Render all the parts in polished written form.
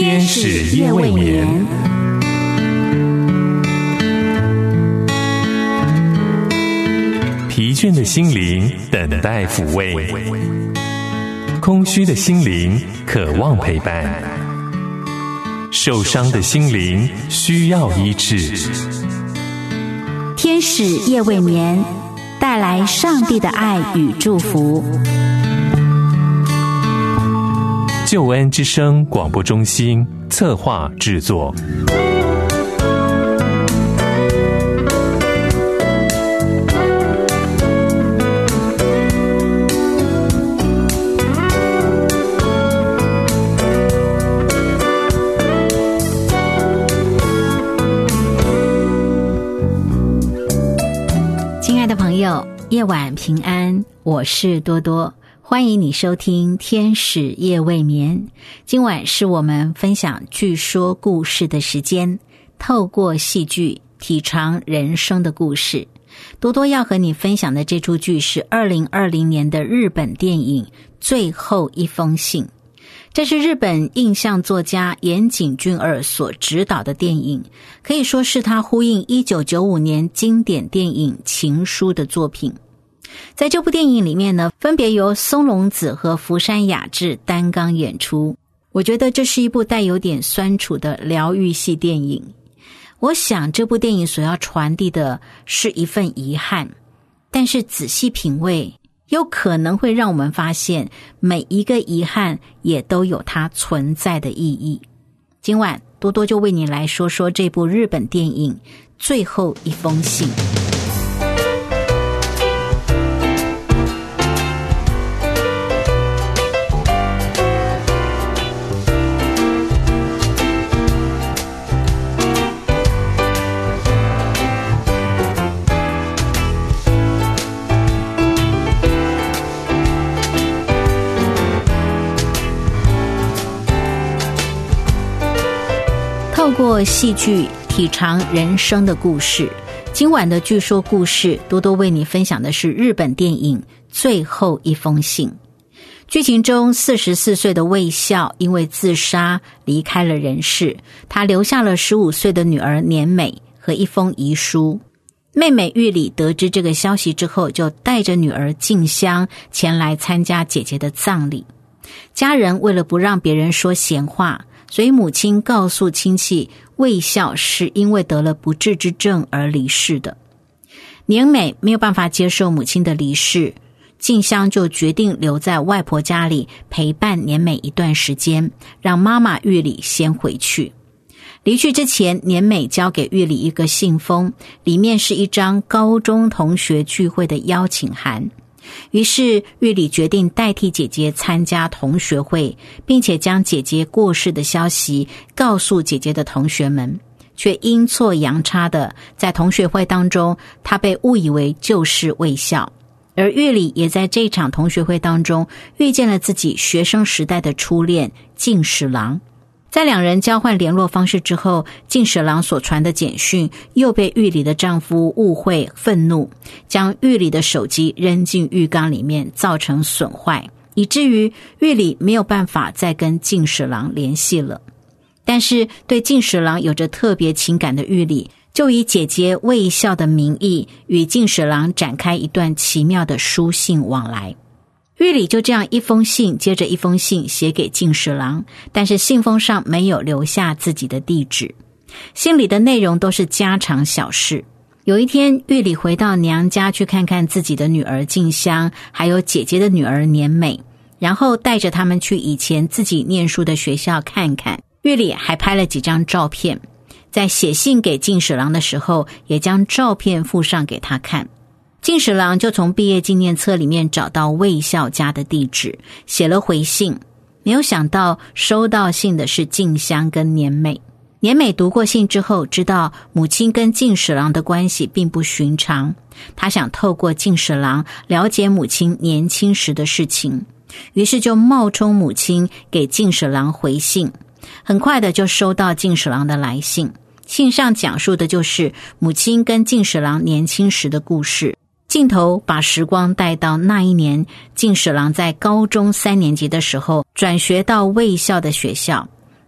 天使夜未眠。疲倦的心灵等待抚慰，空虚的心灵渴望陪伴，受伤的心灵需要医治。 天使夜未眠，带来上帝的爱与祝福。 救恩之声广播中心策划制作。 亲爱的朋友，夜晚平安，我是多多。欢迎你收听天使夜未眠。今晚是我们分享剧说故事的时间，透过戏剧体尝人生的故事。多多要和你分享的这出剧是2020年的日本电影《最后一封信》。这是日本印象作家岩井俊二所执导的电影，可以说是他呼应1995年经典电影《情书》的作品。在这部电影里面呢，分别由松隆子和福山雅治担纲演出。我觉得这是一部带有点酸楚的疗愈系电影。我想这部电影所要传递的是一份遗憾，但是仔细品味，有可能会让我们发现每一个遗憾也都有它存在的意义。今晚多多就为你来说说这部日本电影《最后一封信》。透过戏剧体尝人生的故事。今晚的剧说故事，多多为你分享的是日本电影《最后一封信》。剧情中44岁的卫孝因为自杀离开了人世，他留下了15岁的女儿年美和一封遗书。妹妹玉里得知这个消息之后，就带着女儿静香前来参加姐姐的葬礼。家人为了不让别人说闲话，所以母亲告诉亲戚，卫孝是因为得了不治之症而离世的。年美没有办法接受母亲的离世，静香就决定留在外婆家里陪伴年美一段时间，让妈妈玉里先回去。离去之前，年美交给玉里一个信封，里面是一张高中同学聚会的邀请函。于是玉里决定代替姐姐参加同学会，并且将姐姐过世的消息告诉姐姐的同学们，却阴错阳差的在同学会当中，她被误以为就是卫孝。而玉里也在这场同学会当中遇见了自己学生时代的初恋近史郎。在两人交换联络方式之后，近史郎所传的简讯又被玉里的丈夫误会愤怒，将玉里的手机扔进浴缸里面，造成损坏，以至于玉里没有办法再跟近史郎联系了。但是对近史郎有着特别情感的玉里，就以姐姐卫孝的名义与近史郎展开一段奇妙的书信往来。玉里就这样一封信接着一封信写给近史郎，但是信封上没有留下自己的地址，信里的内容都是家常小事。有一天，玉里回到娘家去看看自己的女儿静香，还有姐姐的女儿年美，然后带着他们去以前自己念书的学校看看。玉里还拍了几张照片，在写信给近史郎的时候，也将照片附上给他看。近史郎就从毕业纪念册里面找到卫孝家的地址，写了回信。没有想到收到信的是静香跟年美。年美读过信之后，知道母亲跟近史郎的关系并不寻常，她想透过近史郎了解母亲年轻时的事情，于是就冒充母亲给近史郎回信。很快的就收到近史郎的来信，信上讲述的就是母亲跟近史郎年轻时的故事。镜头把时光带到那一年，近史郎在高中3年级的时候转学到卫校的学校。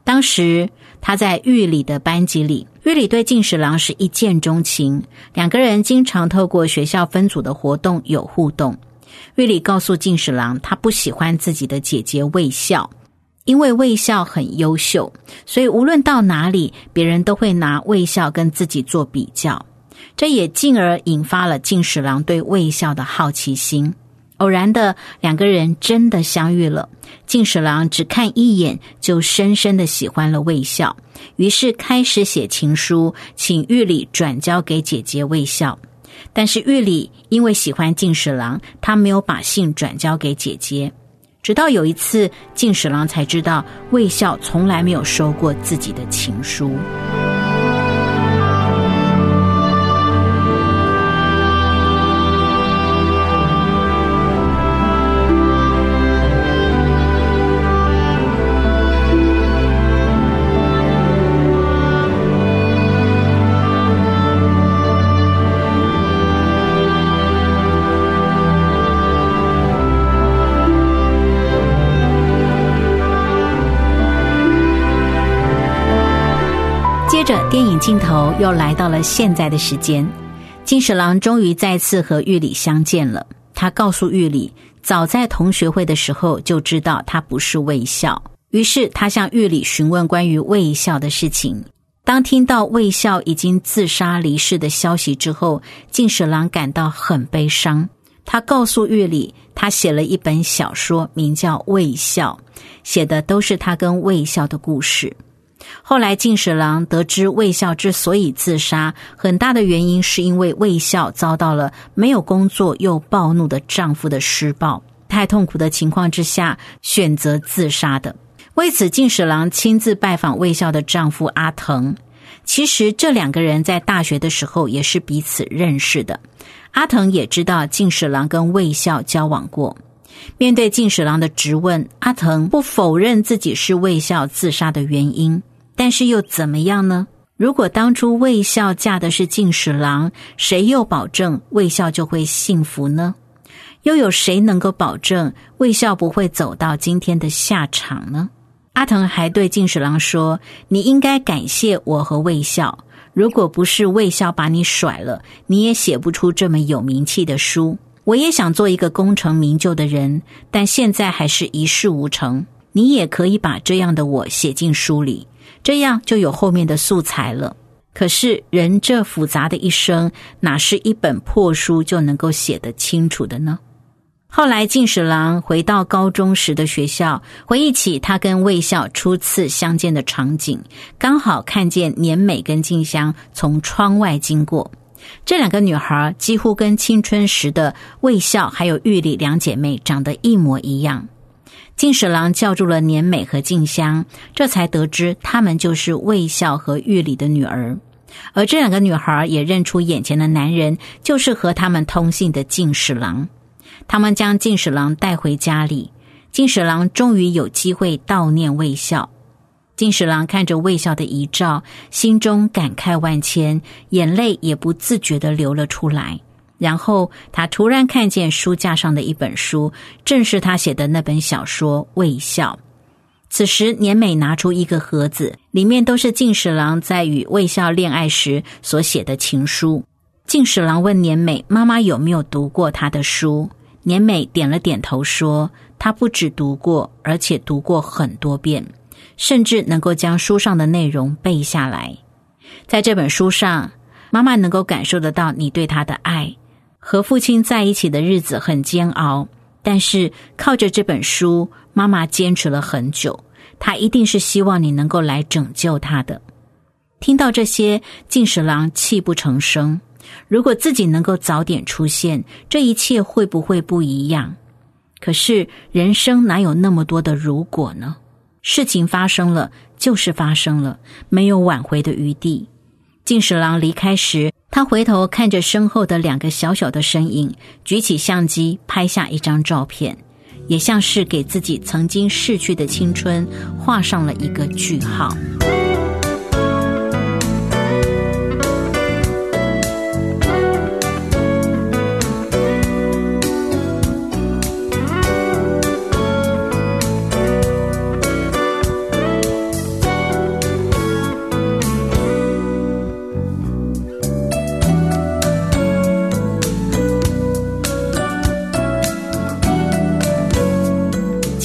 当时他在玉里的班级里，玉里对进史郎是一见钟情，两个人经常透过学校分组的活动有互动。玉里告诉进史郎，他不喜欢自己的姐姐卫校，因为卫校很优秀，所以无论到哪里，别人都会拿卫校跟自己做比较，这也进而引发了进史郎对卫校的好奇心。偶然的，两个人真的相遇了，进史郎只看一眼就深深的喜欢了卫校，于是开始写情书，请玉里转交给姐姐卫校。但是玉里因为喜欢进史郎，他没有把信转交给姐姐。直到有一次，进史郎才知道卫校从来没有收过自己的情书。接着电影镜头又来到了现在的时间，进史郎终于再次和玉里相见了。他告诉玉里，早在同学会的时候就知道他不是卫校，于是他向玉里询问关于卫校的事情。当听到卫校已经自杀离世的消息之后，进史郎感到很悲伤。他告诉玉里，他写了一本小说，名叫《卫校》，写的都是他跟卫校的故事。后来进史郎得知卫校之所以自杀，很大的原因是因为卫校遭到了没有工作又暴怒的丈夫的施暴，太痛苦的情况之下选择自杀的。为此进史郎亲自拜访卫校的丈夫阿腾。其实这两个人在大学的时候也是彼此认识的，阿腾也知道进史郎跟卫校交往过。面对进史郎的质问，阿腾不否认自己是卫校自杀的原因，但是又怎么样呢？如果当初卫校嫁的是进史郎，谁又保证卫校就会幸福呢？又有谁能够保证卫校不会走到今天的下场呢？阿腾还对进史郎说，你应该感谢我和卫校，如果不是卫校把你甩了，你也写不出这么有名气的书。我也想做一个功成名就的人，但现在还是一事无成。你也可以把这样的我写进书里，这样就有后面的素材了。可是人这复杂的一生，哪是一本破书就能够写得清楚的呢？后来进史郎回到高中时的学校，回忆起他跟卫校初次相见的场景，刚好看见年美跟静香从窗外经过。这两个女孩几乎跟青春时的卫校还有玉里两姐妹长得一模一样。进史郎叫住了年美和静香，这才得知她们就是卫校和玉里的女儿。而这两个女孩也认出眼前的男人就是和他们通信的进史郎。他们将进史郎带回家里，进史郎终于有机会悼念卫校。进史郎看着卫校的遗照，心中感慨万千，眼泪也不自觉地流了出来。然后他突然看见书架上的一本书，正是他写的那本小说《卫校》。此时年美拿出一个盒子，里面都是进史郎在与卫校恋爱时所写的情书。进史郎问年美妈妈有没有读过他的书，年美点了点头说，她不只读过，而且读过很多遍，甚至能够将书上的内容背下来。在这本书上，妈妈能够感受得到你对她的爱。和父亲在一起的日子很煎熬，但是靠着这本书，妈妈坚持了很久，她一定是希望你能够来拯救她的。听到这些，进史郎泣不成声。如果自己能够早点出现，这一切会不会不一样？可是人生哪有那么多的如果呢？事情发生了就是发生了，没有挽回的余地。进史郎离开时，他回头看着身后的两个小小的身影，举起相机拍下一张照片，也像是给自己曾经逝去的青春画上了一个句号。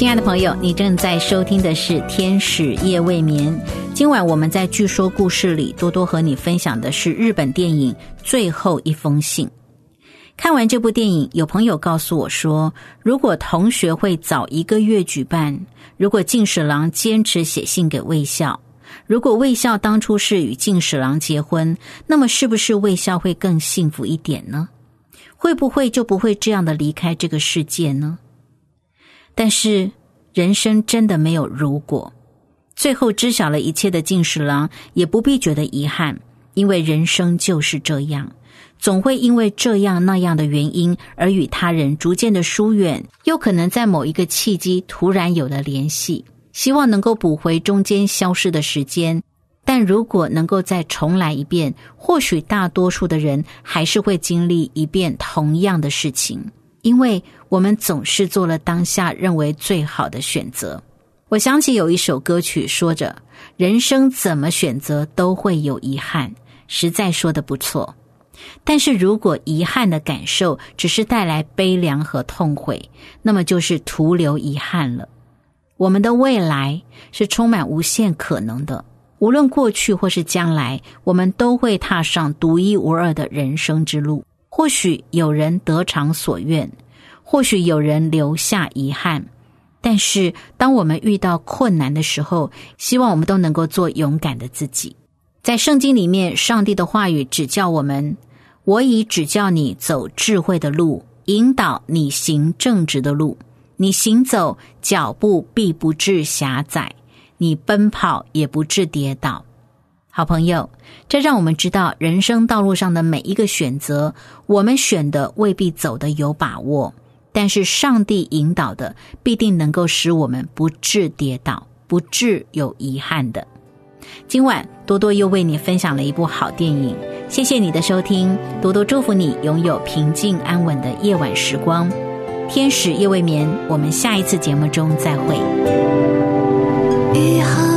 爱的朋友，你正在收听的是天使夜未眠。今晚我们在据说故事里，多多和你分享的是日本电影《最后一封信》。看完这部电影，有朋友告诉我说，如果同学会早1个月举办，如果进史郎坚持写信给卫校，如果卫校当初是与进史郎结婚，那么是不是卫校会更幸福一点呢？会不会就不会这样的离开这个世界呢？但是人生真的没有如果，最后知晓了一切的进士郎也不必觉得遗憾，因为人生就是这样，总会因为这样那样的原因而与他人逐渐的疏远，又可能在某一个契机突然有了联系，希望能够补回中间消失的时间。但如果能够再重来一遍，或许大多数的人还是会经历一遍同样的事情，因为我们总是做了当下认为最好的选择。我想起有一首歌曲说着，人生怎么选择都会有遗憾，实在说得不错。但是如果遗憾的感受只是带来悲凉和痛悔，那么就是徒留遗憾了。我们的未来是充满无限可能的，无论过去或是将来，我们都会踏上独一无二的人生之路。或许有人得偿所愿，或许有人留下遗憾，但是当我们遇到困难的时候，希望我们都能够做勇敢的自己。在圣经里面，上帝的话语指教我们，我已指教你走智慧的路，引导你行正直的路，你行走，脚步必不致狭窄，你奔跑也不致跌倒。好朋友，这让我们知道人生道路上的每一个选择，我们选的未必走得有把握，但是上帝引导的必定能够使我们不致跌倒，不致有遗憾的。今晚多多又为你分享了一部好电影，谢谢你的收听，多多祝福你拥有平静安稳的夜晚时光。天使夜未眠，我们下一次节目中再会。 以后